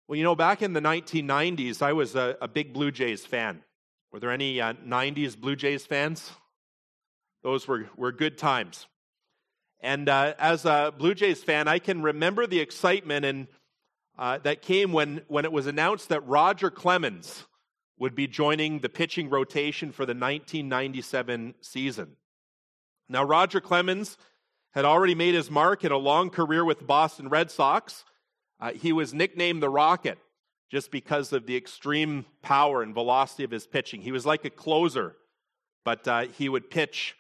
Well, back in the 1990s, I was a big Blue Jays fan. Were there any 90s Blue Jays fans? Those were good times. And as a Blue Jays fan, I can remember the excitement and that came when it was announced that Roger Clemens would be joining the pitching rotation for the 1997 season. Now, Roger Clemens had already made his mark in a long career with the Boston Red Sox. He was nicknamed the Rocket just because of the extreme power and velocity of his pitching. He was like a closer, but he would pitch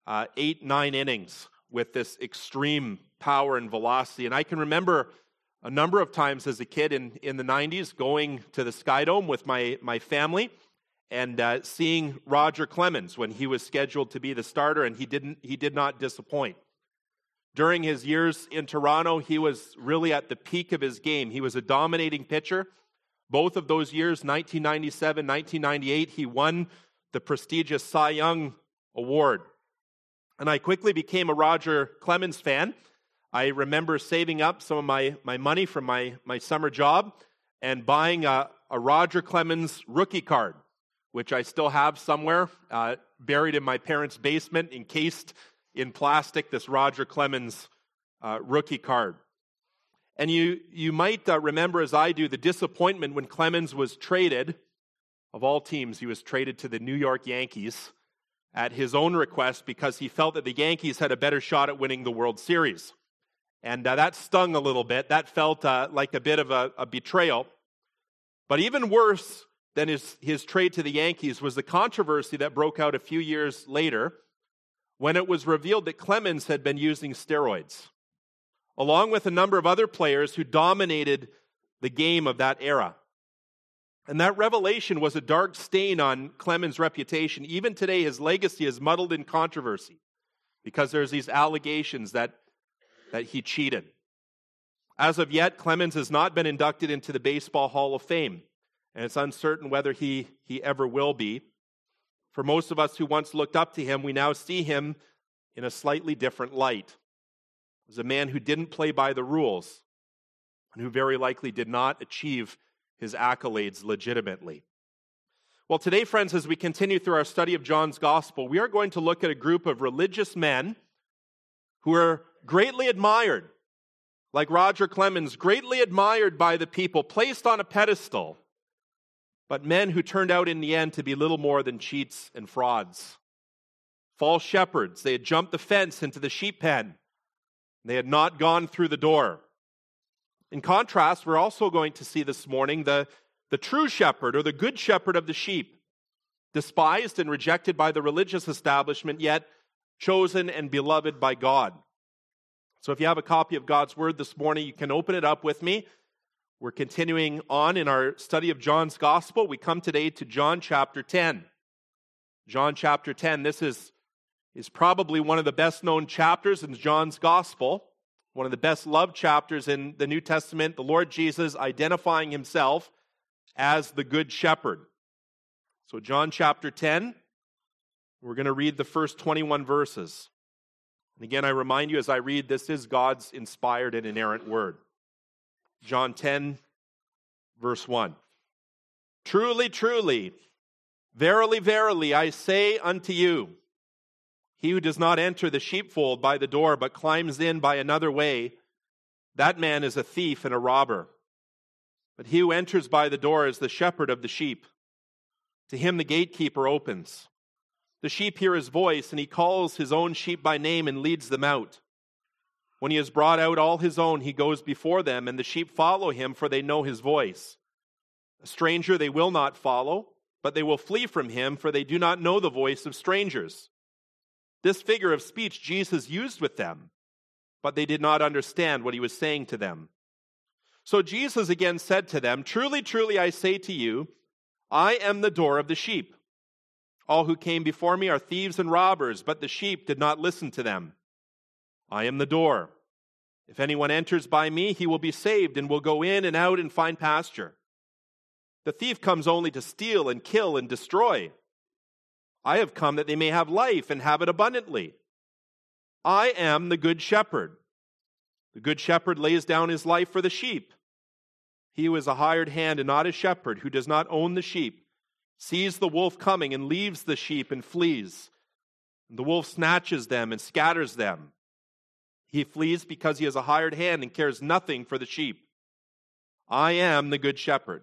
8-9 innings with this extreme power and velocity. And I can remember a number of times as a kid in the 90s going to the Skydome with my family and seeing Roger Clemens when he was scheduled to be the starter, and he did not disappoint. During his years in Toronto, he was really at the peak of his game. He was a dominating pitcher. Both of those years, 1997, 1998, he won the prestigious Cy Young Award. And I quickly became a Roger Clemens fan. I remember saving up some of my money from my summer job and buying a Roger Clemens rookie card, which I still have somewhere, buried in my parents' basement, encased in plastic, this Roger Clemens rookie card. And you might remember, as I do, the disappointment when Clemens was traded. Of all teams, he was traded to the New York Yankees at his own request because he felt that the Yankees had a better shot at winning the World Series. And that stung a little bit. That felt like a bit of a betrayal. But even worse than his trade to the Yankees was the controversy that broke out a few years later when it was revealed that Clemens had been using steroids, along with a number of other players who dominated the game of that era. And that revelation was a dark stain on Clemens' reputation. Even today, his legacy is muddled in controversy because there's these allegations that he cheated. As of yet, Clemens has not been inducted into the Baseball Hall of Fame, and it's uncertain whether he ever will be. For most of us who once looked up to him, we now see him in a slightly different light. As a man who didn't play by the rules and who very likely did not achieve his accolades legitimately. Well, today, friends, as we continue through our study of John's Gospel, we are going to look at a group of religious men who are greatly admired, like Roger Clemens, greatly admired by the people, placed on a pedestal, but men who turned out in the end to be little more than cheats and frauds. False shepherds. They had jumped the fence into the sheep pen. They had not gone through the door. In contrast, we're also going to see this morning the true shepherd, or the good shepherd of the sheep, despised and rejected by the religious establishment, yet chosen and beloved by God. So if you have a copy of God's Word this morning, you can open it up with me. We're continuing on in our study of John's Gospel. We come today to John chapter 10. John chapter 10, this is probably one of the best-known chapters in John's Gospel, one of the best-loved chapters in the New Testament, the Lord Jesus identifying himself as the Good Shepherd. So John chapter 10, we're going to read the first 21 verses. And again, I remind you as I read, this is God's inspired and inerrant word. John 10, verse 1. Truly, truly, verily, verily, I say unto you, he who does not enter the sheepfold by the door, but climbs in by another way, that man is a thief and a robber. But he who enters by the door is the shepherd of the sheep. To him the gatekeeper opens. The sheep hear his voice, and he calls his own sheep by name and leads them out. When he has brought out all his own, he goes before them, and the sheep follow him, for they know his voice. A stranger they will not follow, but they will flee from him, for they do not know the voice of strangers. This figure of speech Jesus used with them, but they did not understand what he was saying to them. So Jesus again said to them, Truly, truly, I say to you, I am the door of the sheep. All who came before me are thieves and robbers, but the sheep did not listen to them. I am the door. If anyone enters by me, he will be saved and will go in and out and find pasture. The thief comes only to steal and kill and destroy. I have come that they may have life and have it abundantly. I am the good shepherd. The good shepherd lays down his life for the sheep. He who is a hired hand and not a shepherd, who does not own the sheep, sees the wolf coming and leaves the sheep and flees. And the wolf snatches them and scatters them. He flees because he is a hired hand and cares nothing for the sheep. I am the good shepherd.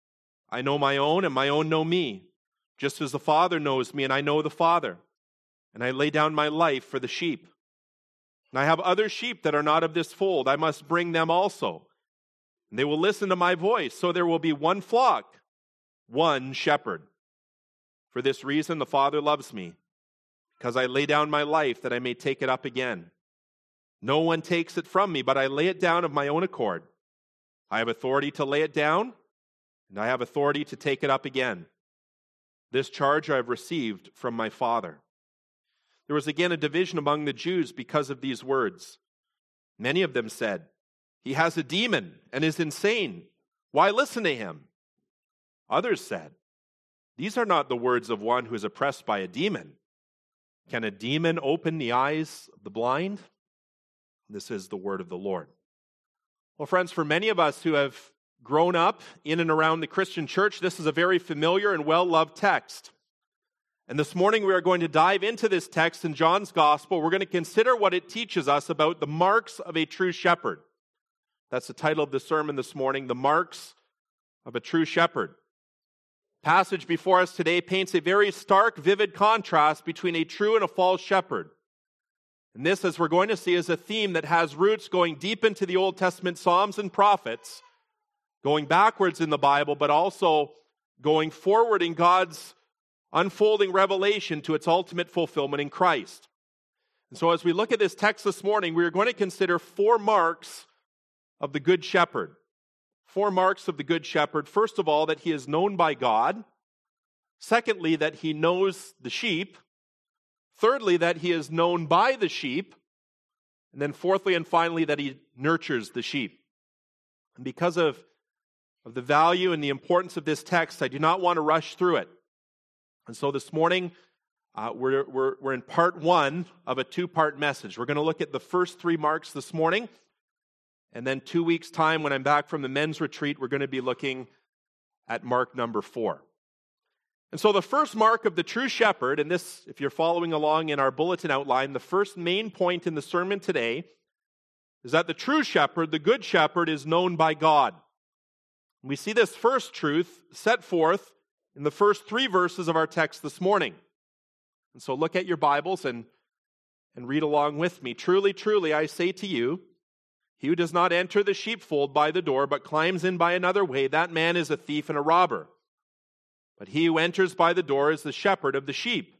I know my own, and my own know me, just as the Father knows me, and I know the Father. And I lay down my life for the sheep. And I have other sheep that are not of this fold. I must bring them also. And they will listen to my voice. So there will be one flock, one shepherd. For this reason the Father loves me, because I lay down my life that I may take it up again. No one takes it from me, but I lay it down of my own accord. I have authority to lay it down, and I have authority to take it up again. This charge I have received from my Father. There was again a division among the Jews because of these words. Many of them said, "He has a demon and is insane. Why listen to him?" Others said, "These are not the words of one who is oppressed by a demon. Can a demon open the eyes of the blind?" This is the word of the Lord. Well, friends, for many of us who have grown up in and around the Christian church, this is a very familiar and well-loved text. And this morning we are going to dive into this text in John's Gospel. We're going to consider what it teaches us about the marks of a true shepherd. That's the title of the sermon this morning, The Marks of a True Shepherd. The passage before us today paints a very stark, vivid contrast between a true and a false shepherd. And this, as we're going to see, is a theme that has roots going deep into the Old Testament Psalms and prophets, going backwards in the Bible, but also going forward in God's unfolding revelation to its ultimate fulfillment in Christ. And so as we look at this text this morning, we are going to consider 4 marks of the Good Shepherd. 4 marks of the Good Shepherd. First of all, that he is known by God. Secondly, that he knows the sheep. Thirdly, that he is known by the sheep. And then fourthly and finally, that he nurtures the sheep. And because of the value and the importance of this text, I do not want to rush through it. And so this morning, we're in part 1 of a 2-part message. We're going to look at the first 3 marks this morning. And then 2 weeks' time, when I'm back from the men's retreat, we're going to be looking at mark number 4. And so the first mark of the true shepherd, and this, if you're following along in our bulletin outline, the first main point in the sermon today is that the true shepherd, the good shepherd, is known by God. We see this first truth set forth in the first 3 verses of our text this morning. And so look at your Bibles and read along with me. Truly, truly, I say to you, he who does not enter the sheepfold by the door, but climbs in by another way, that man is a thief and a robber. But he who enters by the door is the shepherd of the sheep.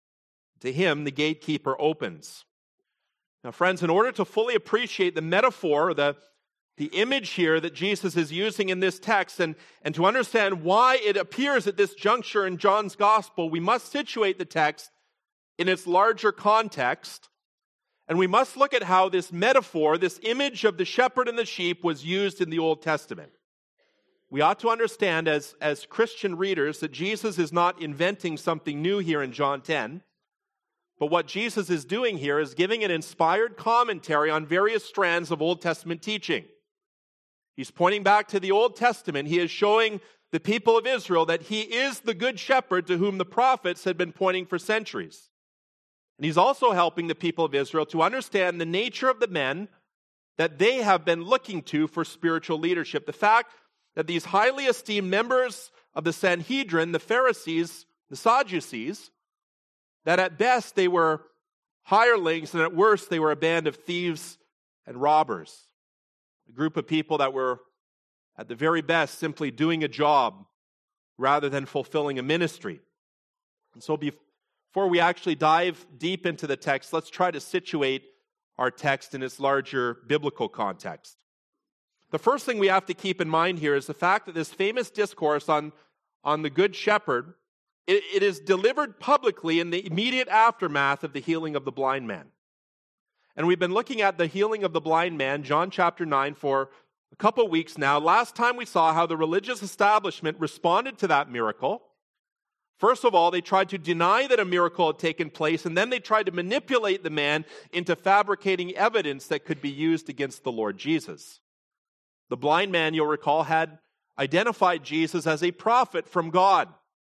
To him the gatekeeper opens. Now, friends, in order to fully appreciate the metaphor, the image here that Jesus is using in this text, and to understand why it appears at this juncture in John's Gospel, we must situate the text in its larger context, and we must look at how this metaphor, this image of the shepherd and the sheep, was used in the Old Testament. We ought to understand as Christian readers that Jesus is not inventing something new here in John 10, but what Jesus is doing here is giving an inspired commentary on various strands of Old Testament teaching. He's pointing back to the Old Testament. He is showing the people of Israel that he is the good shepherd to whom the prophets had been pointing for centuries. And he's also helping the people of Israel to understand the nature of the men that they have been looking to for spiritual leadership. The fact that these highly esteemed members of the Sanhedrin, the Pharisees, the Sadducees, that at best they were hirelings and at worst they were a band of thieves and robbers. A group of people that were, at the very best, simply doing a job rather than fulfilling a ministry. And so before we actually dive deep into the text, let's try to situate our text in its larger biblical context. The first thing we have to keep in mind here is the fact that this famous discourse on the Good Shepherd, it is delivered publicly in the immediate aftermath of the healing of the blind man. And we've been looking at the healing of the blind man, John chapter 9, for a couple weeks now. Last time we saw how the religious establishment responded to that miracle. First of all, they tried to deny that a miracle had taken place, and then they tried to manipulate the man into fabricating evidence that could be used against the Lord Jesus. The blind man, you'll recall, had identified Jesus as a prophet from God.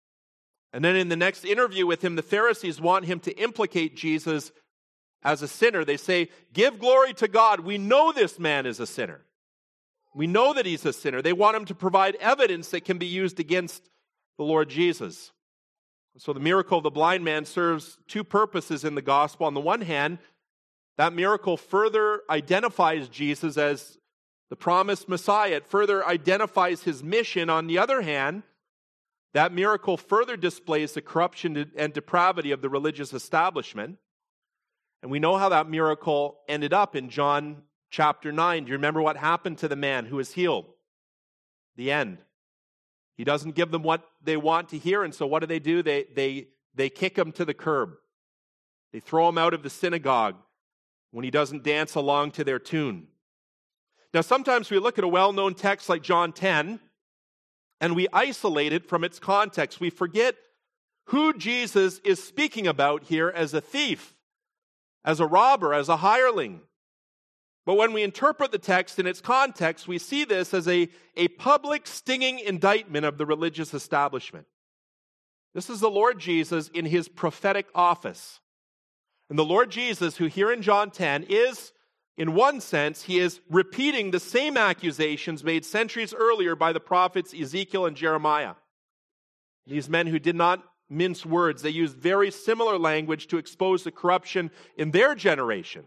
And then in the next interview with him, the Pharisees want him to implicate Jesus as a sinner. They say, "Give glory to God. We know this man is a sinner. We know that he's a sinner." They want him to provide evidence that can be used against the Lord Jesus. So the miracle of the blind man serves two purposes in the gospel. On the one hand, that miracle further identifies Jesus as the promised Messiah. It further identifies his mission. On the other hand, that miracle further displays the corruption and depravity of the religious establishment. And we know how that miracle ended up in John chapter 9. Do you remember what happened to the man who was healed? The end. He doesn't give them what they want to hear, and so what do? They kick him to the curb. They throw him out of the synagogue when he doesn't dance along to their tune. Now, sometimes we look at a well-known text like John 10, and we isolate it from its context. We forget who Jesus is speaking about here as a thief, as a robber, as a hireling. But when we interpret the text in its context, we see this as a public stinging indictment of the religious establishment. This is the Lord Jesus in his prophetic office. And the Lord Jesus, who here in John 10 is, in one sense, he is repeating the same accusations made centuries earlier by the prophets Ezekiel and Jeremiah. These men who did not mince words, they used very similar language to expose the corruption in their generation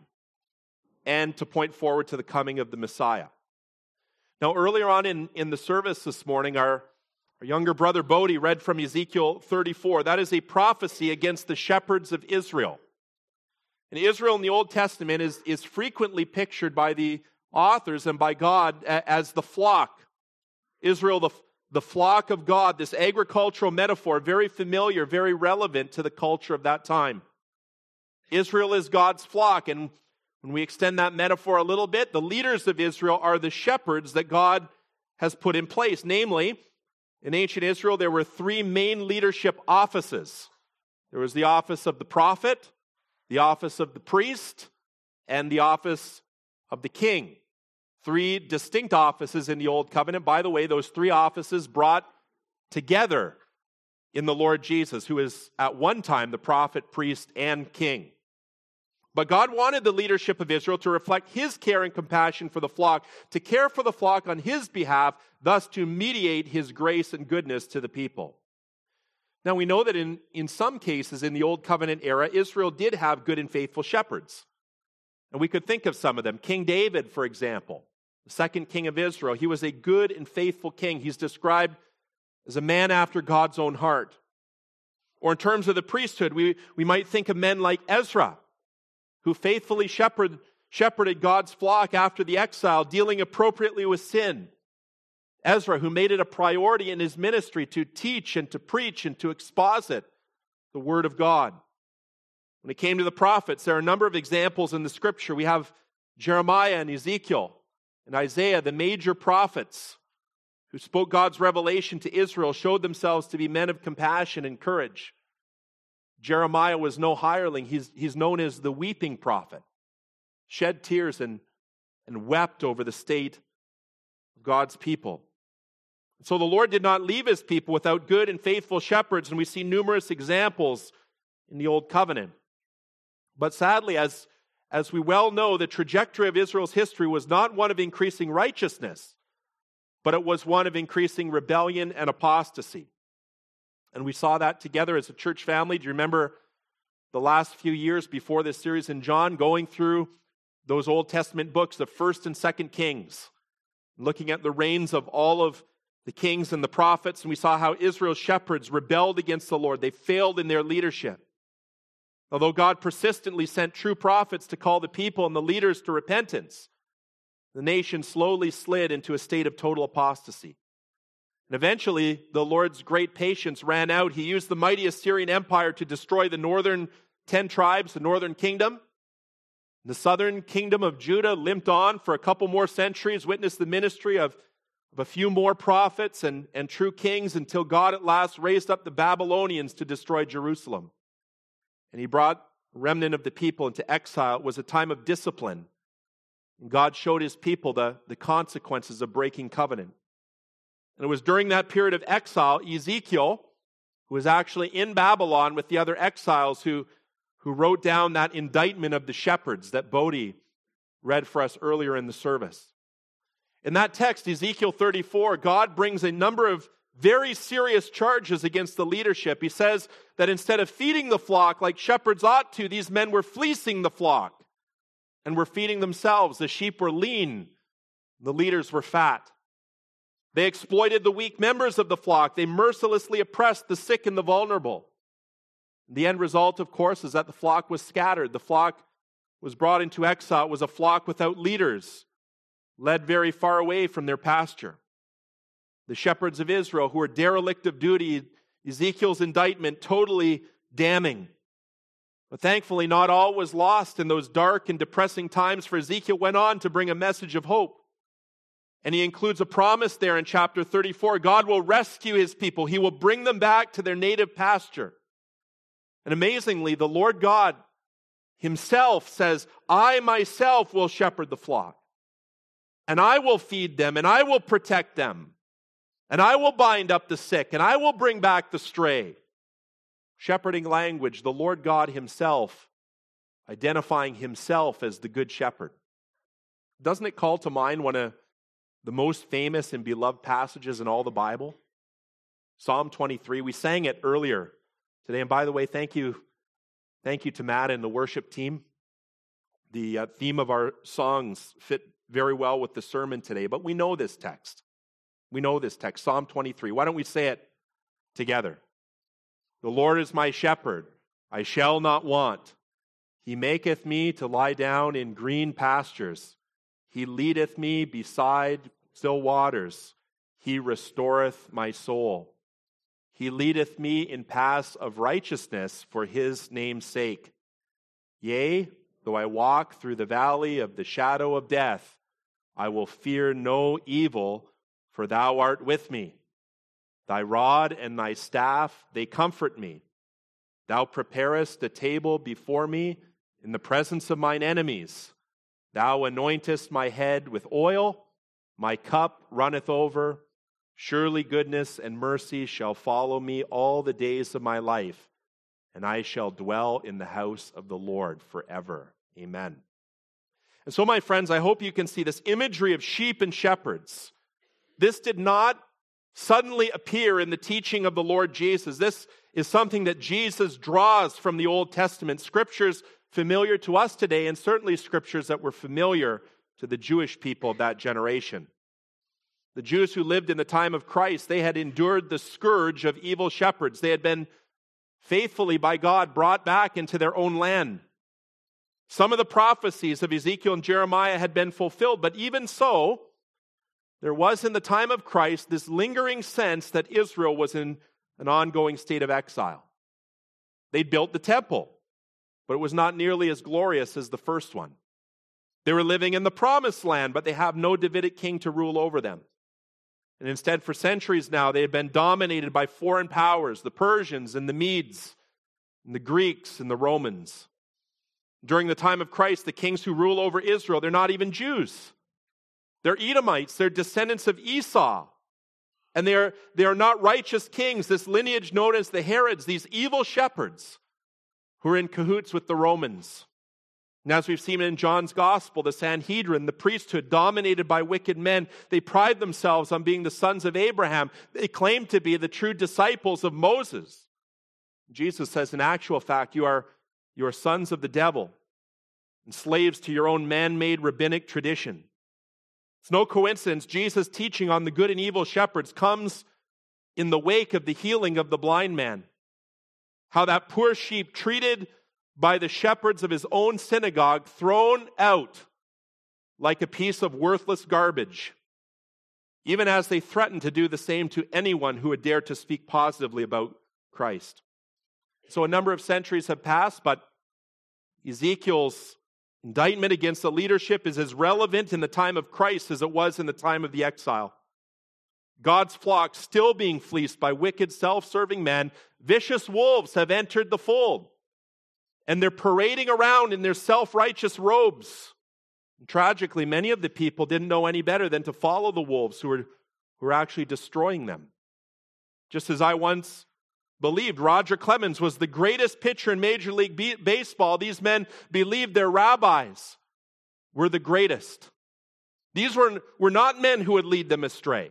and to point forward to the coming of the Messiah. Now, earlier on in the service this morning, our younger brother Bodie read from Ezekiel 34. That is a prophecy against the shepherds of Israel. And Israel in the Old Testament is frequently pictured by the authors and by God as the flock. Israel, the flock of God, this agricultural metaphor, very familiar, very relevant to the culture of that time. Israel is God's flock, and when we extend that metaphor a little bit, the leaders of Israel are the shepherds that God has put in place. Namely, in ancient Israel, there were three main leadership offices. There was the office of the prophet, the office of the priest, and the office of the king. Three distinct offices in the Old Covenant. By the way, those three offices brought together in the Lord Jesus, who is at one time the prophet, priest, and king. But God wanted the leadership of Israel to reflect his care and compassion for the flock, to care for the flock on his behalf, thus to mediate his grace and goodness to the people. Now, we know that in some cases in the Old Covenant era, Israel did have good and faithful shepherds. And we could think of some of them. King David, for example, the second king of Israel. He was a good and faithful king. He's described as a man after God's own heart. Or in terms of the priesthood, we might think of men like Ezra, who faithfully shepherded God's flock after the exile, dealing appropriately with sin. Ezra, who made it a priority in his ministry to teach and to preach and to exposit the Word of God. When it came to the prophets, there are a number of examples in the Scripture. We have Jeremiah and Ezekiel and Isaiah, the major prophets who spoke God's revelation to Israel, showed themselves to be men of compassion and courage. Jeremiah was no hireling. He's known as the weeping prophet. Shed tears and wept over the state of God's people. So the Lord did not leave his people without good and faithful shepherds, and we see numerous examples in the Old Covenant. But sadly, as we well know, the trajectory of Israel's history was not one of increasing righteousness, but it was one of increasing rebellion and apostasy. And we saw that together as a church family. Do you remember the last few years before this series in John, going through those Old Testament books, the 1st and 2nd Kings, looking at the reigns of all of the kings and the prophets, and we saw how Israel's shepherds rebelled against the Lord. They failed in their leadership. Although God persistently sent true prophets to call the people and the leaders to repentance, the nation slowly slid into a state of total apostasy. And eventually, the Lord's great patience ran out. He used the mighty Assyrian Empire to destroy the northern 10 tribes, the northern kingdom. The southern kingdom of Judah limped on for a couple more centuries, witnessed the ministry of a few more prophets and true kings, until God at last raised up the Babylonians to destroy Jerusalem. And he brought a remnant of the people into exile. It was a time of discipline God showed his people the consequences of breaking covenant. And it was during that period of exile, Ezekiel, who was actually in Babylon with the other exiles, who wrote down that indictment of the shepherds that Bodhi read for us earlier in the service. In that text, Ezekiel 34, God brings a number of very serious charges against the leadership. He says that instead of feeding the flock like shepherds ought to, these men were fleecing the flock and were feeding themselves. The sheep were lean, the leaders were fat. They exploited the weak members of the flock. They mercilessly oppressed the sick and the vulnerable. The end result, of course, is that the flock was scattered. The flock was brought into exile. It was a flock without leaders, led very far away from their pasture. The shepherds of Israel, who were derelict of duty, Ezekiel's indictment totally damning. But thankfully, not all was lost in those dark and depressing times, for Ezekiel went on to bring a message of hope. And he includes a promise there in chapter 34. God will rescue his people. He will bring them back to their native pasture. And amazingly, the Lord God himself says, I myself will shepherd the flock. And I will feed them, and I will protect them. And I will bind up the sick, and I will bring back the stray. Shepherding language, the Lord God himself identifying himself as the good shepherd. Doesn't it call to mind one of the most famous and beloved passages in all the Bible? Psalm 23. We sang it earlier today. And by the way, thank you to Matt and the worship team. The theme of our songs fit very well with the sermon today. But we know this text. We know this text, Psalm 23. Why don't we say it together? The Lord is my shepherd, I shall not want. He maketh me to lie down in green pastures. He leadeth me beside still waters. He restoreth my soul. He leadeth me in paths of righteousness for his name's sake. Yea, though I walk through the valley of the shadow of death, I will fear no evil, for thou art with me. Thy rod and thy staff, they comfort me. Thou preparest a table before me in the presence of mine enemies. Thou anointest my head with oil, my cup runneth over. Surely goodness and mercy shall follow me all the days of my life, and I shall dwell in the house of the Lord forever. Amen. And so, my friends, I hope you can see this imagery of sheep and shepherds. This did not suddenly appear in the teaching of the Lord Jesus. This is something that Jesus draws from the Old Testament, scriptures familiar to us today, and certainly scriptures that were familiar to the Jewish people of that generation. The Jews who lived in the time of Christ, they had endured the scourge of evil shepherds. They had been faithfully by God brought back into their own land. Some of the prophecies of Ezekiel and Jeremiah had been fulfilled, but even so, there was in the time of Christ this lingering sense that Israel was in an ongoing state of exile. They'd built the temple, but it was not nearly as glorious as the first one. They were living in the promised land, but they have no Davidic king to rule over them. And instead, for centuries now, they had been dominated by foreign powers, the Persians and the Medes, and the Greeks and the Romans. During the time of Christ, the kings who rule over Israel, they're not even Jews. They're Edomites, they're descendants of Esau. And they are not righteous kings, this lineage known as the Herods, these evil shepherds who are in cahoots with the Romans. And as we've seen in John's Gospel, the Sanhedrin, the priesthood, dominated by wicked men, they pride themselves on being the sons of Abraham. They claim to be the true disciples of Moses. Jesus says, in actual fact, you are sons of the devil and slaves to your own man-made rabbinic tradition. It's no coincidence Jesus' teaching on the good and evil shepherds comes in the wake of the healing of the blind man. How that poor sheep, treated by the shepherds of his own synagogue, thrown out like a piece of worthless garbage, even as they threatened to do the same to anyone who would dare to speak positively about Christ. So a number of centuries have passed, but Ezekiel's indictment against the leadership is as relevant in the time of Christ as it was in the time of the exile. God's flock still being fleeced by wicked, self-serving men. Vicious wolves have entered the fold, and they're parading around in their self-righteous robes. Tragically, many of the people didn't know any better than to follow the wolves who were actually destroying them. Just as I once believed Roger Clemens was the greatest pitcher in Major League Baseball, these men believed their rabbis were the greatest. These were not men who would lead them astray.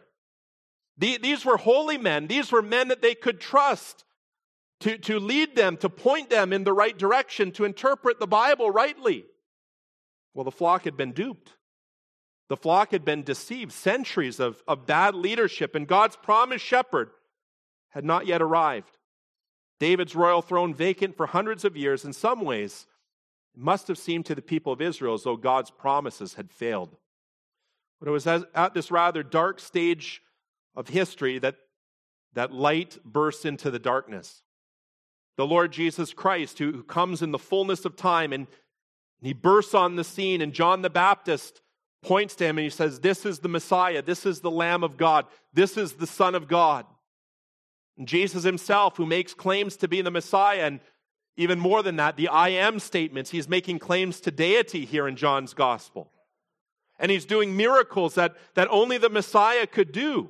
These were holy men. These were men that they could trust to lead them, to point them in the right direction, to interpret the Bible rightly. Well, the flock had been duped. The flock had been deceived. Centuries of bad leadership, and God's promised shepherd had not yet arrived. David's royal throne vacant for hundreds of years. In some ways, it must have seemed to the people of Israel as though God's promises had failed. But it was at this rather dark stage of history that light bursts into the darkness. The Lord Jesus Christ, who comes in the fullness of time, and he bursts on the scene, and John the Baptist points to him and he says, "This is the Messiah, this is the Lamb of God, this is the Son of God." And Jesus himself, who makes claims to be the Messiah, and even more than that, the I am statements, he's making claims to deity here in John's gospel. And he's doing miracles that only the Messiah could do.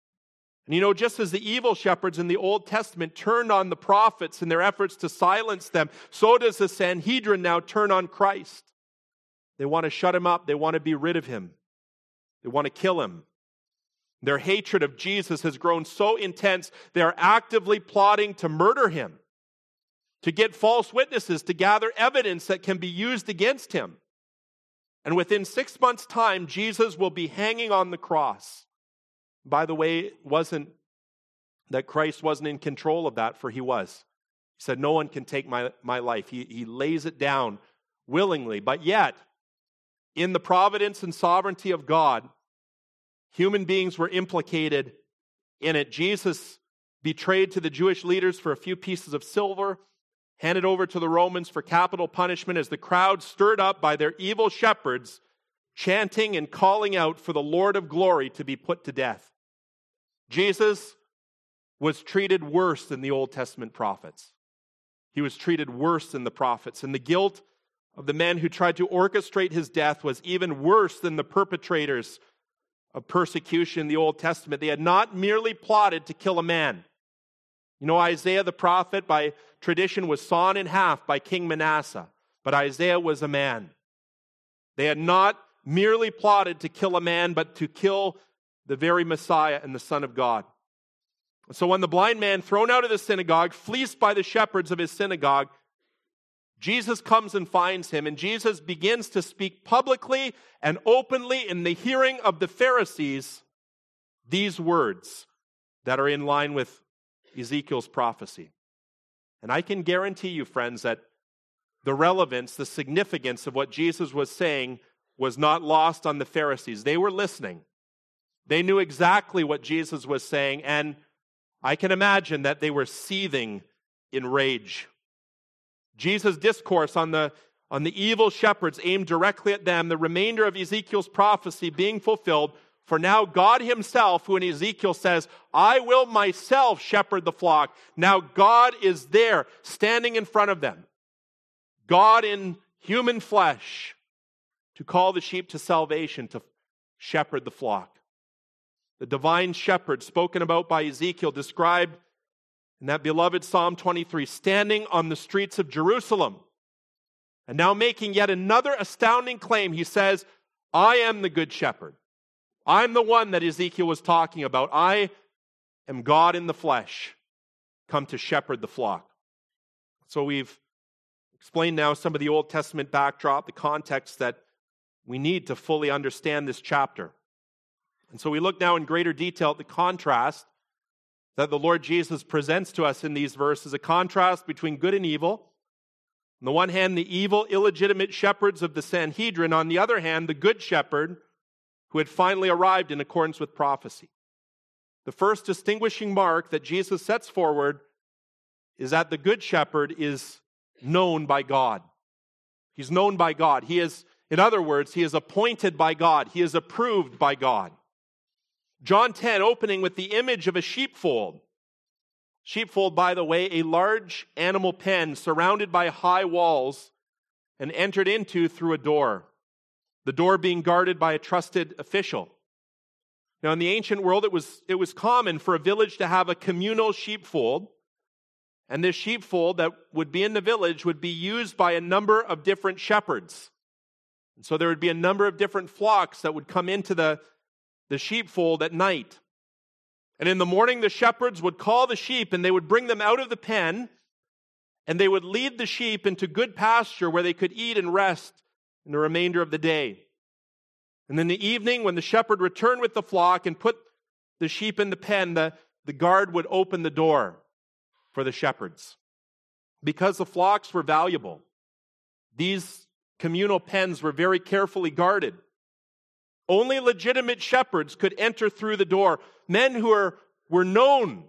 And just as the evil shepherds in the Old Testament turned on the prophets in their efforts to silence them, so does the Sanhedrin now turn on Christ. They want to shut him up. They want to be rid of him. They want to kill him. Their hatred of Jesus has grown so intense, they are actively plotting to murder him, to get false witnesses, to gather evidence that can be used against him. And within 6 months' time, Jesus will be hanging on the cross. By the way, it wasn't that Christ wasn't in control of that, for he was. He said, "No one can take my life." He lays it down willingly. But yet, in the providence and sovereignty of God, human beings were implicated in it. Jesus betrayed to the Jewish leaders for a few pieces of silver, handed over to the Romans for capital punishment as the crowd stirred up by their evil shepherds, chanting and calling out for the Lord of glory to be put to death. Jesus was treated worse than the Old Testament prophets. He was treated worse than the prophets. And the guilt of the men who tried to orchestrate his death was even worse than the perpetrators of persecution in the Old Testament. They had not merely plotted to kill a man. Isaiah the prophet, by tradition, was sawn in half by King Manasseh. But Isaiah was a man. They had not merely plotted to kill a man, but to kill the very Messiah and the Son of God. So when the blind man, thrown out of the synagogue, fleeced by the shepherds of his synagogue, Jesus comes and finds him, and Jesus begins to speak publicly and openly in the hearing of the Pharisees these words that are in line with Ezekiel's prophecy. And I can guarantee you, friends, that the relevance, the significance of what Jesus was saying was not lost on the Pharisees. They were listening. They knew exactly what Jesus was saying, and I can imagine that they were seething in rage. Jesus' discourse on the evil shepherds aimed directly at them, the remainder of Ezekiel's prophecy being fulfilled. For now God himself, who in Ezekiel says, "I will myself shepherd the flock." Now God is there, standing in front of them. God in human flesh, to call the sheep to salvation, to shepherd the flock. The divine shepherd spoken about by Ezekiel, described in that beloved Psalm 23, standing on the streets of Jerusalem. And now making yet another astounding claim, he says, "I am the good shepherd. I'm the one that Ezekiel was talking about. I am God in the flesh, come to shepherd the flock." So we've explained now some of the Old Testament backdrop, the context that we need to fully understand this chapter. And so we look now in greater detail at the contrast that the Lord Jesus presents to us in these verses, a contrast between good and evil. On the one hand, the evil, illegitimate shepherds of the Sanhedrin. On the other hand, the good shepherd who had finally arrived in accordance with prophecy. The first distinguishing mark that Jesus sets forward is that the good shepherd is known by God. He's known by God. He is, in other words, he is appointed by God. He is approved by God. John 10, opening with the image of a sheepfold. Sheepfold, by the way, a large animal pen surrounded by high walls and entered into through a door. the door being guarded by a trusted official. Now, in the ancient world, it was common for a village to have a communal sheepfold, and this sheepfold that would be in the village would be used by a number of different shepherds. And so there would be a number of different flocks that would come into the sheepfold at night. And in the morning, the shepherds would call the sheep, and they would bring them out of the pen, and they would lead the sheep into good pasture where they could eat and rest in the remainder of the day. And in the evening, when the shepherd returned with the flock and put the sheep in the pen, the guard would open the door for the shepherds. Because the flocks were valuable, these communal pens were very carefully guarded. Only legitimate shepherds could enter through the door. Men who were known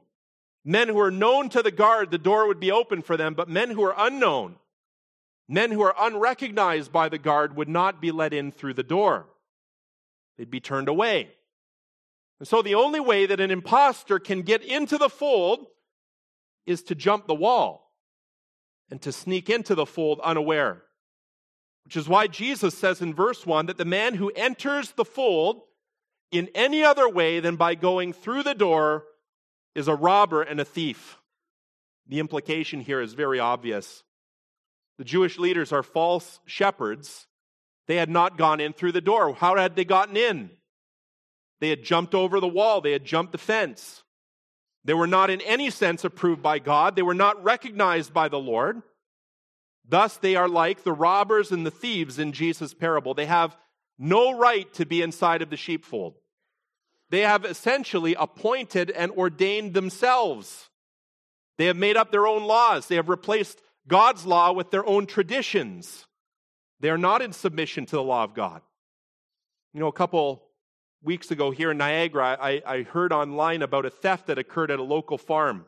to the guard, the door would be open for them, but men who were unknown, men who are unrecognized by the guard would not be let in through the door. They'd be turned away. And so the only way that an imposter can get into the fold is to jump the wall and to sneak into the fold unaware. Which is why Jesus says in verse 1 that the man who enters the fold in any other way than by going through the door is a robber and a thief. The implication here is very obvious. The Jewish leaders are false shepherds. They had not gone in through the door. How had they gotten in? They had jumped over the wall. They had jumped the fence. They were not in any sense approved by God. They were not recognized by the Lord. Thus, they are like the robbers and the thieves in Jesus' parable. They have no right to be inside of the sheepfold. They have essentially appointed and ordained themselves. They have made up their own laws. They have replaced God's law with their own traditions. They are not in submission to the law of God. You know, a couple weeks ago here in Niagara, I heard online about a theft that occurred at a local farm.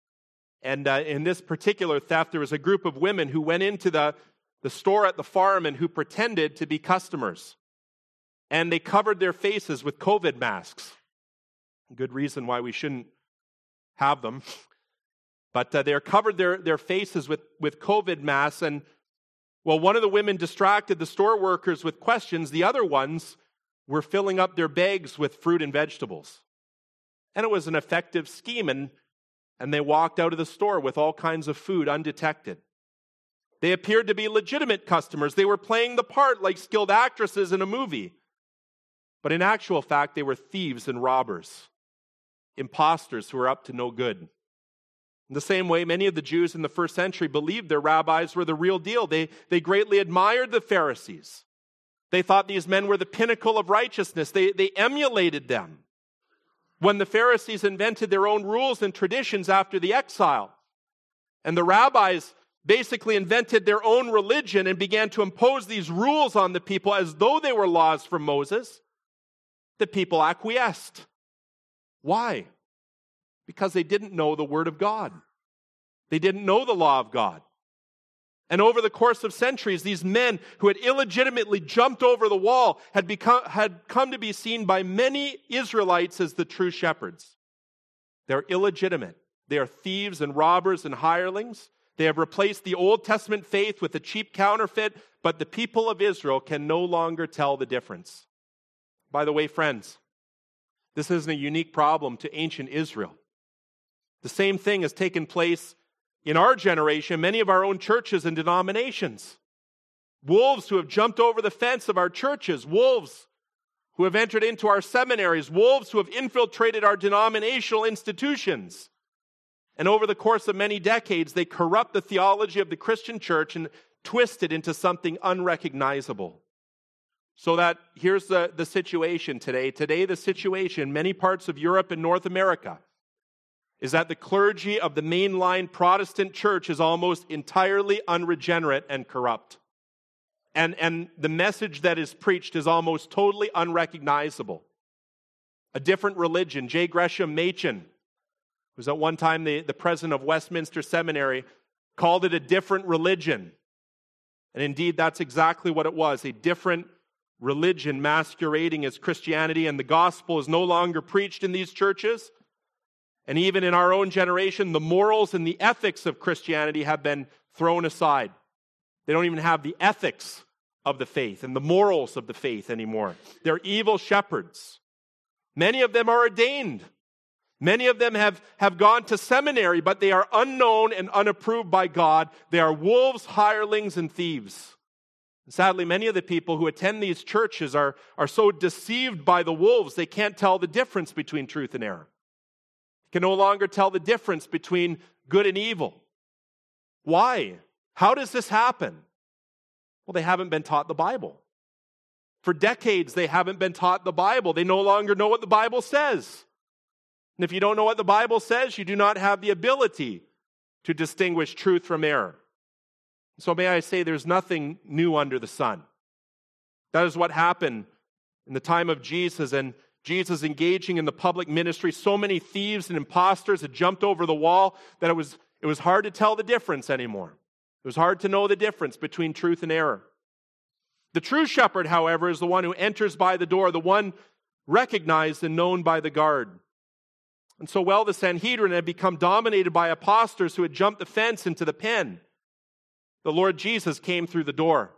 And in this particular theft, there was a group of women who went into the store at the farm and who pretended to be customers. And they covered their faces with COVID masks. Good reason why we shouldn't have them. But they covered their faces with COVID masks. And, well, one of the women distracted the store workers with questions. The other ones were filling up their bags with fruit and vegetables. And it was an effective scheme. And they walked out of the store with all kinds of food undetected. They appeared to be legitimate customers. They were playing the part like skilled actresses in a movie. But in actual fact, they were thieves and robbers, imposters who were up to no good. In the same way, many of the Jews in the first century believed their rabbis were the real deal. They greatly admired the Pharisees. They thought these men were the pinnacle of righteousness. They emulated them. When the Pharisees invented their own rules and traditions after the exile, and the rabbis basically invented their own religion and began to impose these rules on the people as though they were laws from Moses, the people acquiesced. Why? Because they didn't know the Word of God. They didn't know the law of God. And over the course of centuries, these men who had illegitimately jumped over the wall had come to be seen by many Israelites as the true shepherds. They're illegitimate. They are thieves and robbers and hirelings. They have replaced the Old Testament faith with a cheap counterfeit, but the people of Israel can no longer tell the difference. By the way, friends, this isn't a unique problem to ancient Israel. The same thing has taken place in our generation, many of our own churches and denominations. Wolves who have jumped over the fence of our churches, wolves who have entered into our seminaries, wolves who have infiltrated our denominational institutions. And over the course of many decades, they corrupt the theology of the Christian church and twist it into something unrecognizable. So that here's the situation today. Today, the situation in many parts of Europe and North America is that the clergy of the mainline Protestant church is almost entirely unregenerate and corrupt. And the message that is preached is almost totally unrecognizable. A different religion. J. Gresham Machen, who was at one time the president of Westminster Seminary, called it a different religion. And indeed, that's exactly what it was, a different religion masquerading as Christianity, and the gospel is no longer preached in these churches. And even in our own generation, the morals and the ethics of Christianity have been thrown aside. They don't even have the ethics of the faith and the morals of the faith anymore. They're evil shepherds. Many of them are ordained. Many of them have gone to seminary, but they are unknown and unapproved by God. They are wolves, hirelings, and thieves. Sadly, many of the people who attend these churches are so deceived by the wolves, they can't tell the difference between truth and error. They can no longer tell the difference between good and evil. Why? How does this happen? Well, they haven't been taught the Bible. For decades, they haven't been taught the Bible. They no longer know what the Bible says. And if you don't know what the Bible says, you do not have the ability to distinguish truth from error. So may I say there's nothing new under the sun. That is what happened in the time of Jesus and Jesus engaging in the public ministry. So many thieves and imposters had jumped over the wall that it was hard to tell the difference anymore. It was hard to know the difference between truth and error. The true shepherd, however, is the one who enters by the door, the one recognized and known by the guard. And so while the Sanhedrin had become dominated by imposters who had jumped the fence into the pen, the Lord Jesus came through the door.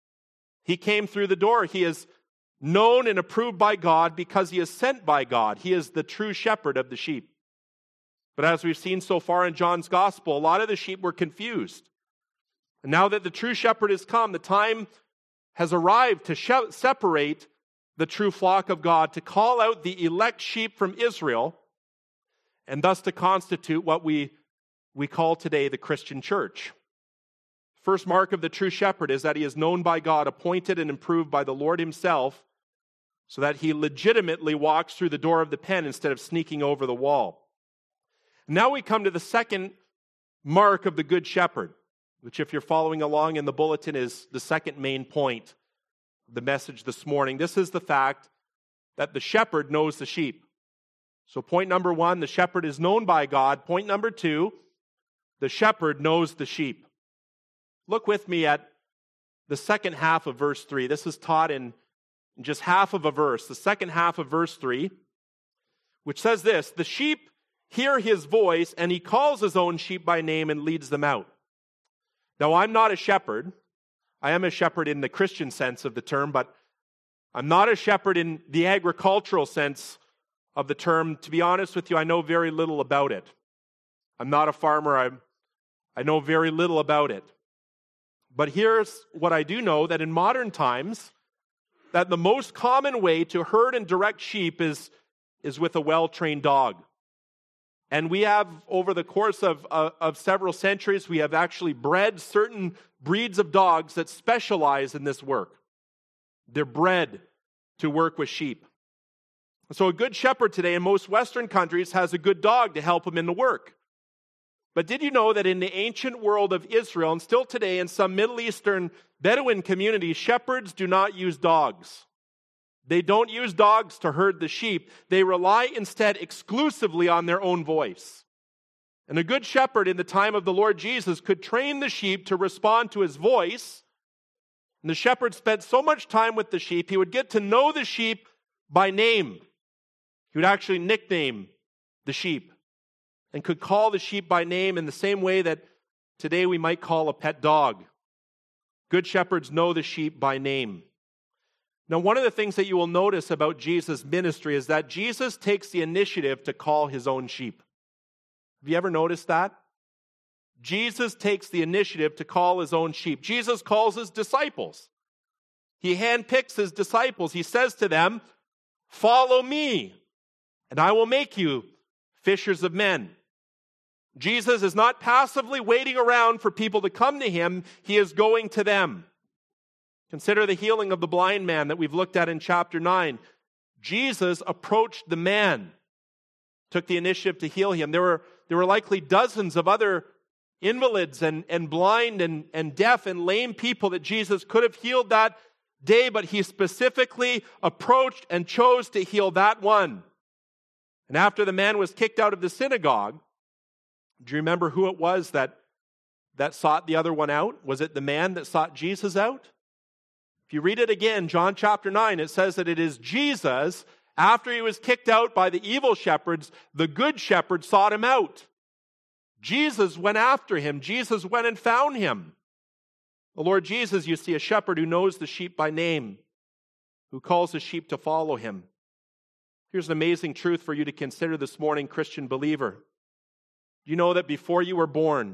He came through the door. He is known and approved by God because he is sent by God. He is the true shepherd of the sheep. But as we've seen so far in John's gospel, a lot of the sheep were confused. And now that the true shepherd has come, the time has arrived to separate the true flock of God, to call out the elect sheep from Israel, and thus to constitute what we call today the Christian church. First mark of the true shepherd is that he is known by God, appointed and approved by the Lord himself, so that he legitimately walks through the door of the pen instead of sneaking over the wall. Now we come to the second mark of the good shepherd, which, if you're following along in the bulletin, is the second main point of the message this morning. This is the fact that the shepherd knows the sheep. So point number one, the shepherd is known by God. Point number two, the shepherd knows the sheep. Look with me at the second half of verse 3. This is taught in just half of a verse. The second half of verse 3, which says this: the sheep hear his voice, and he calls his own sheep by name and leads them out. Now, I'm not a shepherd. I am a shepherd in the Christian sense of the term, but I'm not a shepherd in the agricultural sense of the term. To be honest with you, I know very little about it. I'm not a farmer. I know very little about it. But here's what I do know, that in modern times, that the most common way to herd and direct sheep is with a well-trained dog. And we have, over the course of several centuries, we have actually bred certain breeds of dogs that specialize in this work. They're bred to work with sheep. So a good shepherd today in most Western countries has a good dog to help him in the work. But did you know that in the ancient world of Israel, and still today in some Middle Eastern Bedouin communities, shepherds do not use dogs. They don't use dogs to herd the sheep. They rely instead exclusively on their own voice. And a good shepherd in the time of the Lord Jesus could train the sheep to respond to his voice. And the shepherd spent so much time with the sheep, he would get to know the sheep by name. He would actually nickname the sheep and could call the sheep by name in the same way that today we might call a pet dog. Good shepherds know the sheep by name. Now, one of the things that you will notice about Jesus' ministry is that Jesus takes the initiative to call his own sheep. Have you ever noticed that? Jesus takes the initiative to call his own sheep. Jesus calls his disciples. He handpicks his disciples. He says to them, "Follow me, and I will make you fishers of men." Jesus is not passively waiting around for people to come to him. He is going to them. Consider the healing of the blind man that we've looked at in chapter 9. Jesus approached the man, took the initiative to heal him. There were likely dozens of other invalids and blind and deaf and lame people that Jesus could have healed that day, but he specifically approached and chose to heal that one. And after the man was kicked out of the synagogue, do you remember who it was that sought the other one out? Was it the man that sought Jesus out? If you read it again, John chapter 9, it says that it is Jesus, after he was kicked out by the evil shepherds, the good shepherd sought him out. Jesus went after him. Jesus went and found him. The Lord Jesus, you see, a shepherd who knows the sheep by name, who calls the sheep to follow him. Here's an amazing truth for you to consider this morning, Christian believer. Do you know that before you were born,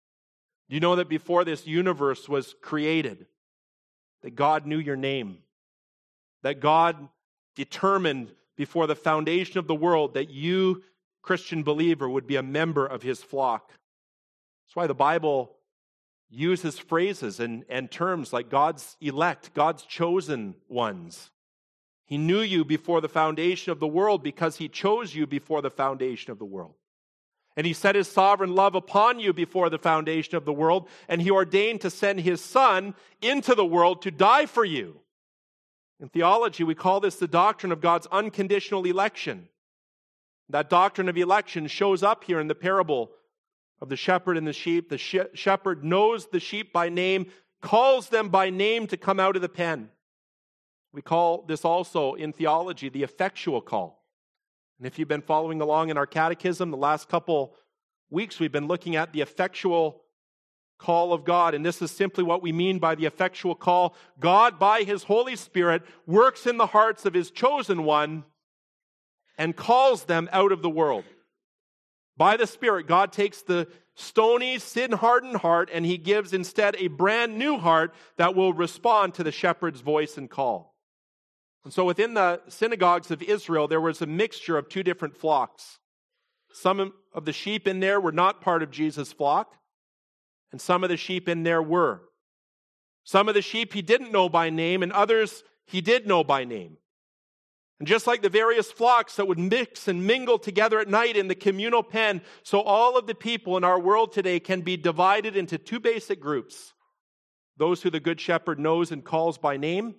do you know that before this universe was created, that God knew your name? That God determined before the foundation of the world that you, Christian believer, would be a member of his flock. That's why the Bible uses phrases and terms like God's elect, God's chosen ones. He knew you before the foundation of the world because he chose you before the foundation of the world. And he set his sovereign love upon you before the foundation of the world, and he ordained to send his Son into the world to die for you. In theology, we call this the doctrine of God's unconditional election. That doctrine of election shows up here in the parable of the shepherd and the sheep. The shepherd knows the sheep by name, calls them by name to come out of the pen. We call this also in theology the effectual call. And if you've been following along in our catechism, the last couple weeks we've been looking at the effectual call of God. And this is simply what we mean by the effectual call. God, by his Holy Spirit, works in the hearts of his chosen one and calls them out of the world. By the Spirit, God takes the stony, sin-hardened heart and he gives instead a brand new heart that will respond to the shepherd's voice and call. And so within the synagogues of Israel, there was a mixture of two different flocks. Some of the sheep in there were not part of Jesus' flock, and some of the sheep in there were. Some of the sheep he didn't know by name, and others he did know by name. And just like the various flocks that would mix and mingle together at night in the communal pen, so all of the people in our world today can be divided into two basic groups. Those who the Good Shepherd knows and calls by name,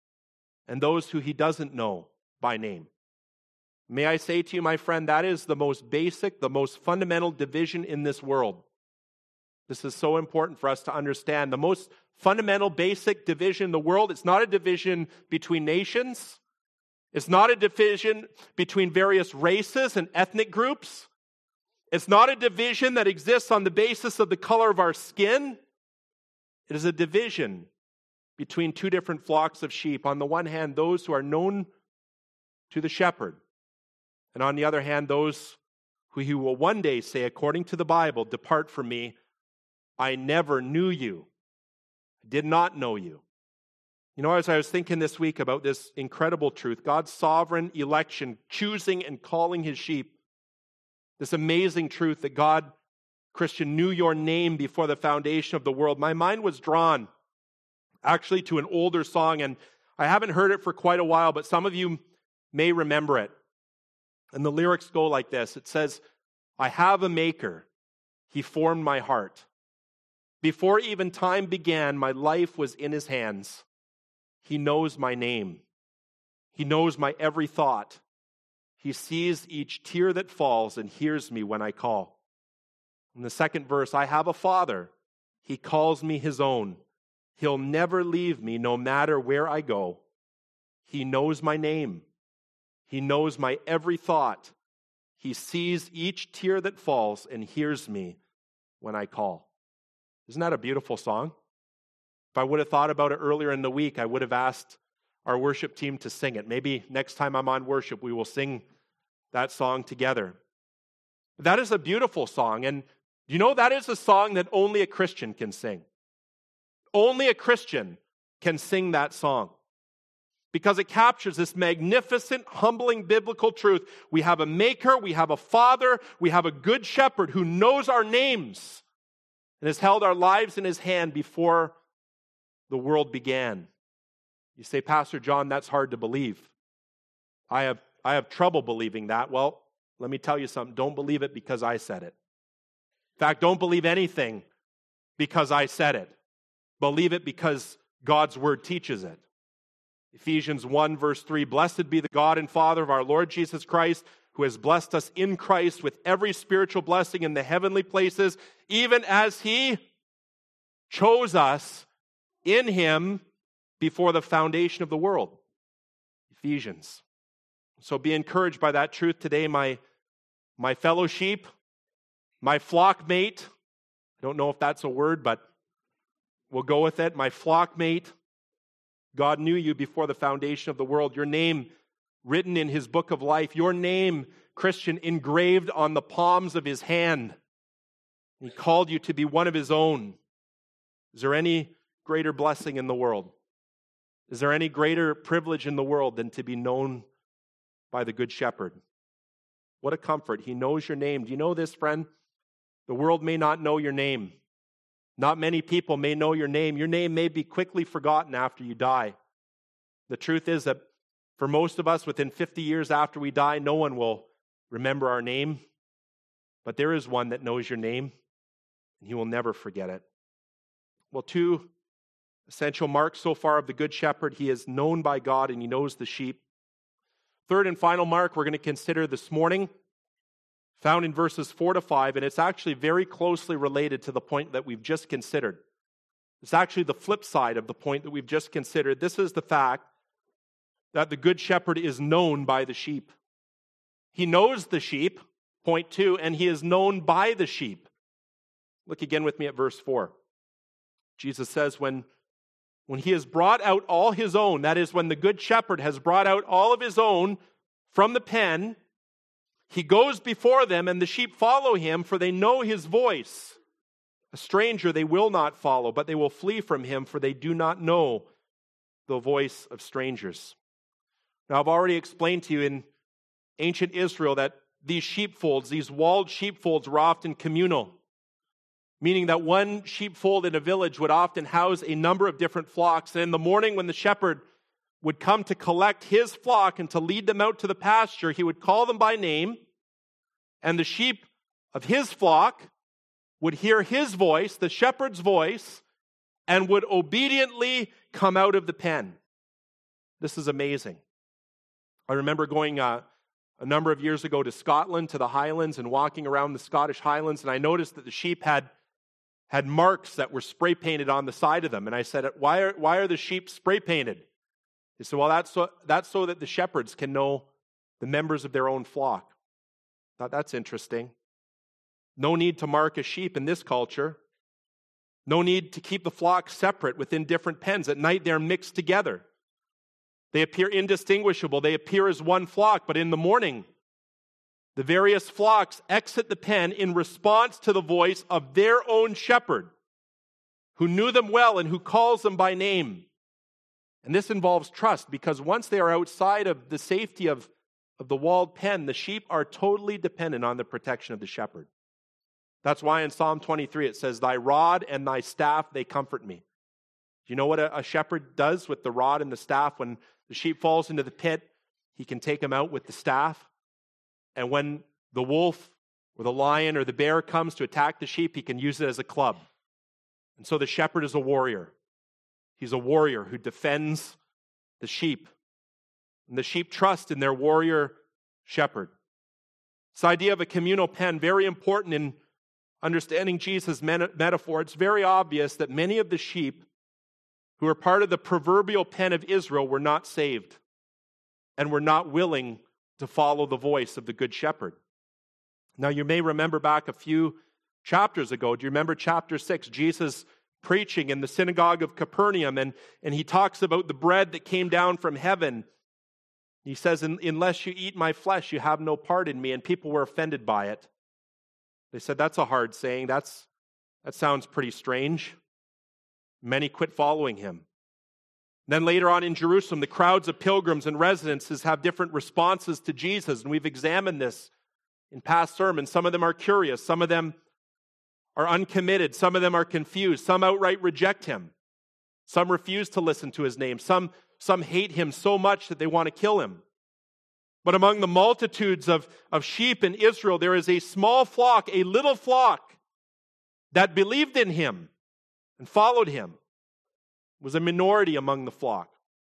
and those who he doesn't know by name. May I say to you, my friend, that is the most basic, the most fundamental division in this world. This is so important for us to understand. The most fundamental, basic division in the world, it's not a division between nations. It's not a division between various races and ethnic groups. It's not a division that exists on the basis of the color of our skin. It is a division between two different flocks of sheep. On the one hand, those who are known to the shepherd. And on the other hand, those who he will one day say, according to the Bible, "Depart from me, I never knew you. I did not know you." You know, as I was thinking this week about this incredible truth, God's sovereign election, choosing and calling his sheep, this amazing truth that God, Christian, knew your name before the foundation of the world, my mind was drawn actually to an older song, and I haven't heard it for quite a while, but some of you may remember it. And the lyrics go like this. It says, "I have a maker. He formed my heart. Before even time began, my life was in his hands. He knows my name. He knows my every thought. He sees each tear that falls and hears me when I call." In the second verse, "I have a father. He calls me his own. He'll never leave me no matter where I go. He knows my name. He knows my every thought. He sees each tear that falls and hears me when I call." Isn't that a beautiful song? If I would have thought about it earlier in the week, I would have asked our worship team to sing it. Maybe next time I'm on worship, we will sing that song together. That is a beautiful song. And you know, that is a song that only a Christian can sing. Only a Christian can sing that song. Because it captures this magnificent, humbling biblical truth. We have a maker, we have a father, we have a good shepherd who knows our names and has held our lives in his hand before the world began. You say, "Pastor John, that's hard to believe." I have trouble believing that. Well, let me tell you something. Don't believe it because I said it. In fact, don't believe anything because I said it. Believe it because God's word teaches it. Ephesians 1 verse 3, "Blessed be the God and Father of our Lord Jesus Christ, who has blessed us in Christ with every spiritual blessing in the heavenly places, even as he chose us in him before the foundation of the world." Ephesians. So be encouraged by that truth today, my fellow sheep, my flock mate. I don't know if that's a word, but we'll go with it. My flock mate, God knew you before the foundation of the world. Your name written in his book of life. Your name, Christian, engraved on the palms of his hand. He called you to be one of his own. Is there any greater blessing in the world? Is there any greater privilege in the world than to be known by the Good Shepherd? What a comfort. He knows your name. Do you know this, friend? The world may not know your name. Not many people may know your name. Your name may be quickly forgotten after you die. The truth is that for most of us, within 50 years after we die, no one will remember our name. But there is one that knows your name, and he will never forget it. Well, two essential marks so far of the Good Shepherd. He is known by God, and he knows the sheep. Third and final mark we're going to consider this morning, found in verses 4 to 5, and it's actually very closely related to the point that we've just considered. It's actually the flip side of the point that we've just considered. This is the fact that the Good Shepherd is known by the sheep. He knows the sheep, point 2, and he is known by the sheep. Look again with me at verse 4. Jesus says, when he has brought out all his own, that is, when the Good Shepherd has brought out all of his own from the pen, he goes before them, and the sheep follow him, for they know his voice. A stranger they will not follow, but they will flee from him, for they do not know the voice of strangers. Now, I've already explained to you in ancient Israel that these sheepfolds, these walled sheepfolds, were often communal, meaning that one sheepfold in a village would often house a number of different flocks. And in the morning when the shepherd would come to collect his flock and to lead them out to the pasture, he would call them by name, and the sheep of his flock would hear his voice, the shepherd's voice, and would obediently come out of the pen. This is amazing. I remember going a number of years ago to Scotland, to the Highlands, and walking around the Scottish Highlands, and I noticed that the sheep had marks that were spray painted on the side of them. And I said, why are the sheep spray painted? He said, well, that's so that the shepherds can know the members of their own flock. I thought that's interesting. No need to mark a sheep in this culture. No need to keep the flock separate within different pens. At night, they're mixed together. They appear indistinguishable. They appear as one flock, but in the morning, the various flocks exit the pen in response to the voice of their own shepherd, who knew them well and who calls them by name. And this involves trust, because once they are outside of the safety of the walled pen, the sheep are totally dependent on the protection of the shepherd. That's why in Psalm 23 it says, "Thy rod and thy staff, they comfort me." Do you know what a shepherd does with the rod and the staff? When the sheep falls into the pit, he can take them out with the staff. And when the wolf or the lion or the bear comes to attack the sheep, he can use it as a club. And so the shepherd is a warrior. He's a warrior who defends the sheep. And the sheep trust in their warrior shepherd. This idea of a communal pen, very important in understanding Jesus' metaphor. It's very obvious that many of the sheep who are part of the proverbial pen of Israel were not saved and were not willing to follow the voice of the Good Shepherd. Now, you may remember back a few chapters ago. Do you remember chapter 6? Jesus preaching in the synagogue of Capernaum, and he talks about the bread that came down from heaven. He says, unless you eat my flesh, you have no part in me, and people were offended by it. They said, that's a hard saying. That sounds pretty strange. Many quit following him. Then later on in Jerusalem, the crowds of pilgrims and residents have different responses to Jesus, and we've examined this in past sermons. Some of them are curious. Some of them are uncommitted. Some of them are confused. Some outright reject him. Some refuse to listen to his name. Some hate him so much that they want to kill him. But among the multitudes of sheep in Israel, there is a small flock, a little flock, that believed in him and followed him. It was a minority among the flock.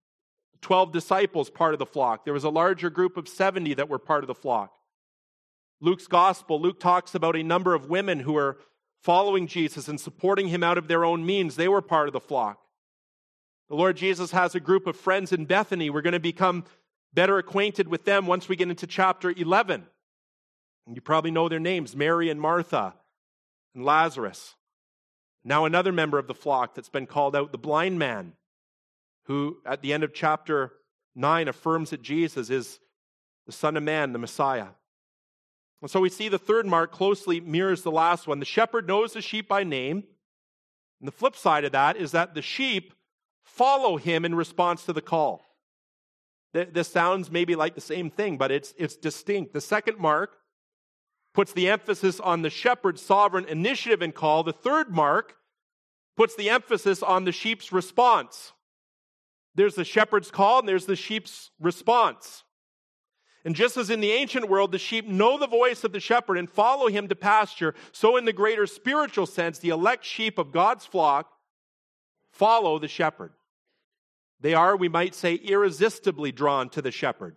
12 disciples part of the flock. There was a larger group of 70 that were part of the flock. Luke's gospel, Luke talks about a number of women who were following Jesus and supporting him out of their own means. They were part of the flock. The Lord Jesus has a group of friends in Bethany. We're going to become better acquainted with them once we get into chapter 11. And you probably know their names, Mary and Martha and Lazarus. Now another member of the flock that's been called out, the blind man, who at the end of chapter 9 affirms that Jesus is the Son of Man, the Messiah. And so we see the third mark closely mirrors the last one. The shepherd knows the sheep by name. And the flip side of that is that the sheep follow him in response to the call. This sounds maybe like the same thing, but it's distinct. The second mark puts the emphasis on the shepherd's sovereign initiative and call. The third mark puts the emphasis on the sheep's response. There's the shepherd's call and there's the sheep's response. And just as in the ancient world, the sheep know the voice of the shepherd and follow him to pasture, so in the greater spiritual sense, the elect sheep of God's flock follow the shepherd. They are, we might say, irresistibly drawn to the shepherd,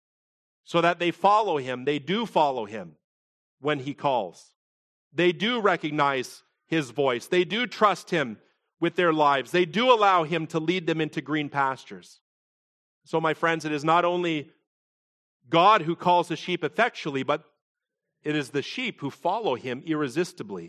so that they follow him. They do follow him when he calls. They do recognize his voice. They do trust him with their lives. They do allow him to lead them into green pastures. So, my friends, it is not only God who calls the sheep effectually, but it is the sheep who follow him irresistibly.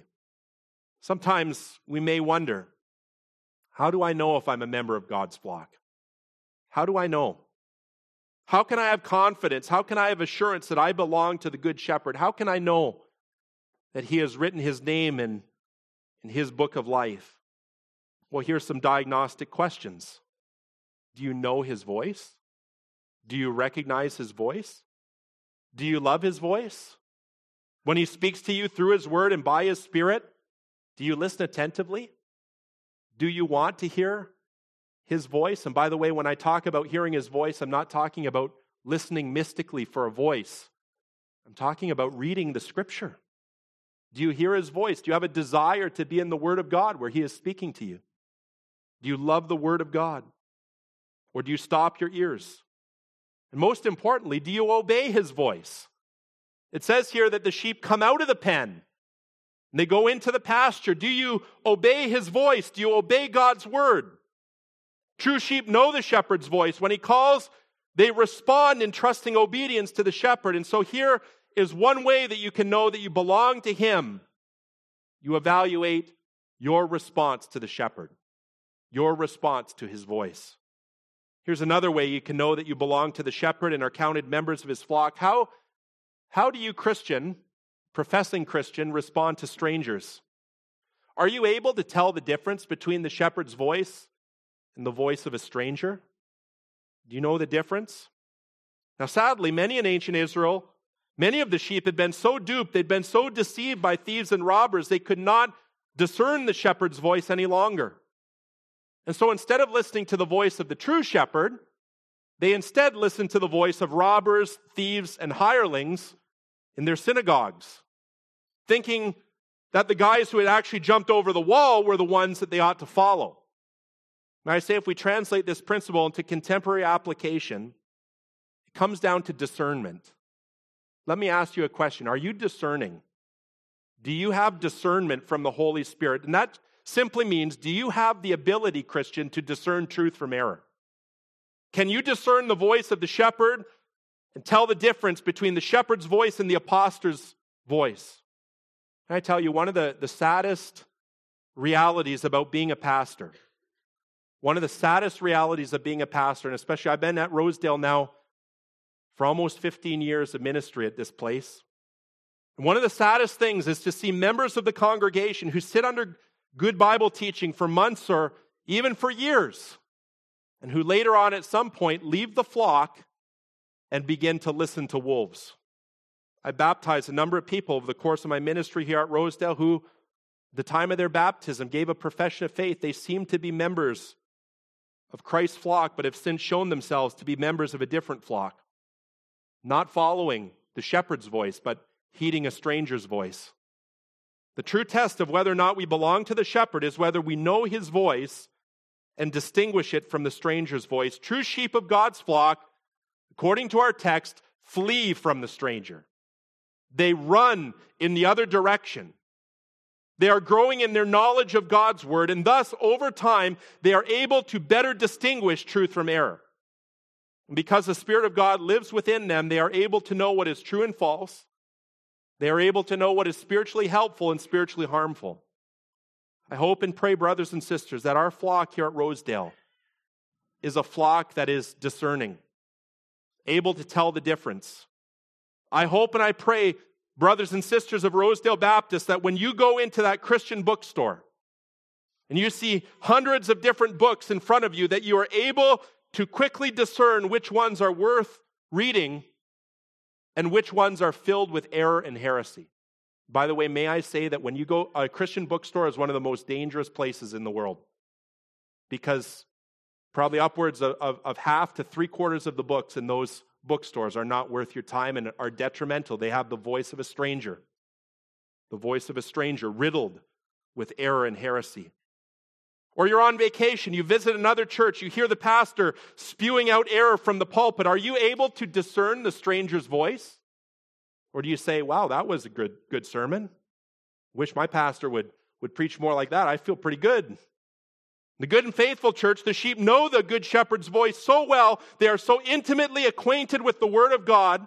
Sometimes we may wonder, how do I know if I'm a member of God's flock? How do I know? How can I have confidence? How can I have assurance that I belong to the Good Shepherd? How can I know that he has written his name in his book of life? Well, here's some diagnostic questions. Do you know his voice? Do you recognize his voice? Do you love his voice? When he speaks to you through his word and by his Spirit, do you listen attentively? Do you want to hear his voice? And by the way, when I talk about hearing his voice, I'm not talking about listening mystically for a voice. I'm talking about reading the Scripture. Do you hear his voice? Do you have a desire to be in the Word of God where he is speaking to you? Do you love the Word of God? Or do you stop your ears? And most importantly, do you obey his voice? It says here that the sheep come out of the pen and they go into the pasture. Do you obey his voice? Do you obey God's word? True sheep know the shepherd's voice. When he calls, they respond in trusting obedience to the shepherd. And so here is one way that you can know that you belong to him. You evaluate your response to the shepherd, your response to his voice. Here's another way you can know that you belong to the shepherd and are counted members of his flock. How do you, Christian, professing Christian, respond to strangers? Are you able to tell the difference between the shepherd's voice and the voice of a stranger? Do you know the difference? Now, sadly, many in ancient Israel, many of the sheep had been so duped, they'd been so deceived by thieves and robbers, they could not discern the shepherd's voice any longer. And so instead of listening to the voice of the true shepherd, they instead listened to the voice of robbers, thieves, and hirelings in their synagogues, thinking that the guys who had actually jumped over the wall were the ones that they ought to follow. And I say if we translate this principle into contemporary application, it comes down to discernment. Let me ask you a question. Are you discerning? Do you have discernment from the Holy Spirit? And that simply means, do you have the ability, Christian, to discern truth from error? Can you discern the voice of the shepherd and tell the difference between the shepherd's voice and the apostas's voice? Can I tell you, one of the saddest realities about being a pastor, one of the saddest realities of being a pastor, and especially I've been at Rosedale now for almost 15 years of ministry at this place. And one of the saddest things is to see members of the congregation who sit under good Bible teaching for months or even for years, and who later on at some point leave the flock and begin to listen to wolves. I baptized a number of people over the course of my ministry here at Rosedale who, at the time of their baptism, gave a profession of faith. They seemed to be members of Christ's flock, but have since shown themselves to be members of a different flock, not following the shepherd's voice, but heeding a stranger's voice. The true test of whether or not we belong to the shepherd is whether we know his voice and distinguish it from the stranger's voice. True sheep of God's flock, according to our text, flee from the stranger. They run in the other direction. They are growing in their knowledge of God's word, and thus, over time, they are able to better distinguish truth from error. And because the Spirit of God lives within them, they are able to know what is true and false. They are able to know what is spiritually helpful and spiritually harmful. I hope and pray, brothers and sisters, that our flock here at Rosedale is a flock that is discerning, able to tell the difference. I hope and I pray, brothers and sisters of Rosedale Baptist, that when you go into that Christian bookstore and you see hundreds of different books in front of you, that you are able to quickly discern which ones are worth reading and which ones are filled with error and heresy. By the way, may I say that when you go, a Christian bookstore is one of the most dangerous places in the world, because probably upwards of half to 3/4 of the books in those bookstores are not worth your time and are detrimental. They have the voice of a stranger, riddled with error and heresy. Or you're on vacation, you visit another church, you hear the pastor spewing out error from the pulpit. Are you able to discern the stranger's voice? Or do you say, wow, that was a good sermon. Wish my pastor would preach more like that. I feel pretty good. The good and faithful church, the sheep know the good shepherd's voice so well, they are so intimately acquainted with the word of God.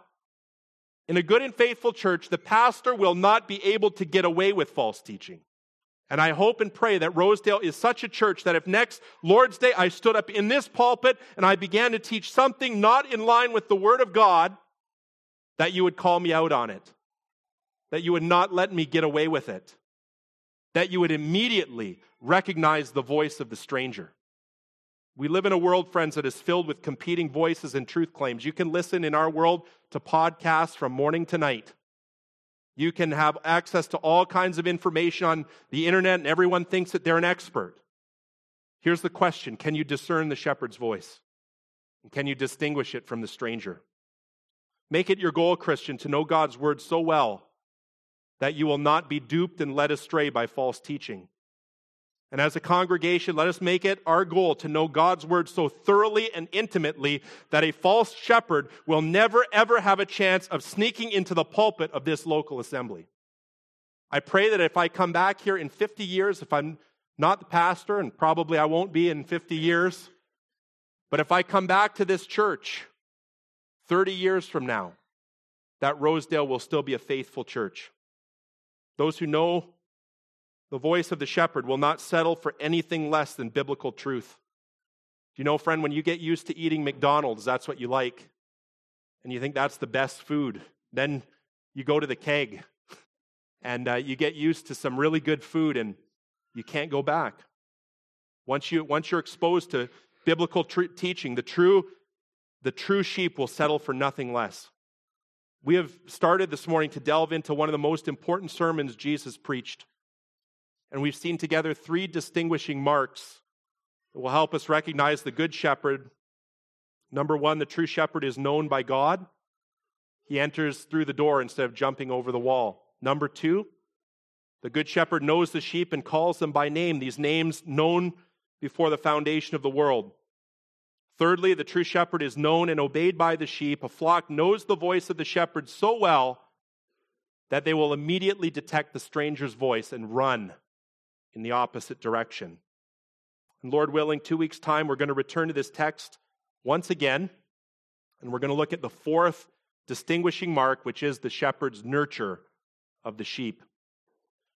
In a good and faithful church, the pastor will not be able to get away with false teaching. And I hope and pray that Rosedale is such a church that if next Lord's Day I stood up in this pulpit and I began to teach something not in line with the word of God, that you would call me out on it, that you would not let me get away with it, that you would immediately recognize the voice of the stranger. We live in a world, friends, that is filled with competing voices and truth claims. You can listen in our world to podcasts from morning to night. You can have access to all kinds of information on the internet, and everyone thinks that they're an expert. Here's the question: can you discern the shepherd's voice? And can you distinguish it from the stranger? Make it your goal, Christian, to know God's word so well that you will not be duped and led astray by false teaching. And as a congregation, let us make it our goal to know God's word so thoroughly and intimately that a false shepherd will never, ever have a chance of sneaking into the pulpit of this local assembly. I pray that if I come back here in 50 years, if I'm not the pastor, and probably I won't be in 50 years, but if I come back to this church 30 years from now, that Rosedale will still be a faithful church. Those who know the voice of the shepherd will not settle for anything less than biblical truth. Do you know, friend, when you get used to eating McDonald's, that's what you like, and you think that's the best food, then you go to the Keg, and you get used to some really good food, and you can't go back. Once you're exposed to biblical teaching, the true sheep will settle for nothing less. We have started this morning to delve into one of the most important sermons Jesus preached. And we've seen together 3 distinguishing marks that will help us recognize the good shepherd. Number 1, the true shepherd is known by God. He enters through the door instead of jumping over the wall. Number 2, the good shepherd knows the sheep and calls them by name, these names known before the foundation of the world. Thirdly, the true shepherd is known and obeyed by the sheep. A flock knows the voice of the shepherd so well that they will immediately detect the stranger's voice and run in the opposite direction. And Lord willing, 2 weeks' time, we're going to return to this text once again, and we're going to look at the 4th distinguishing mark, which is the shepherd's nurture of the sheep.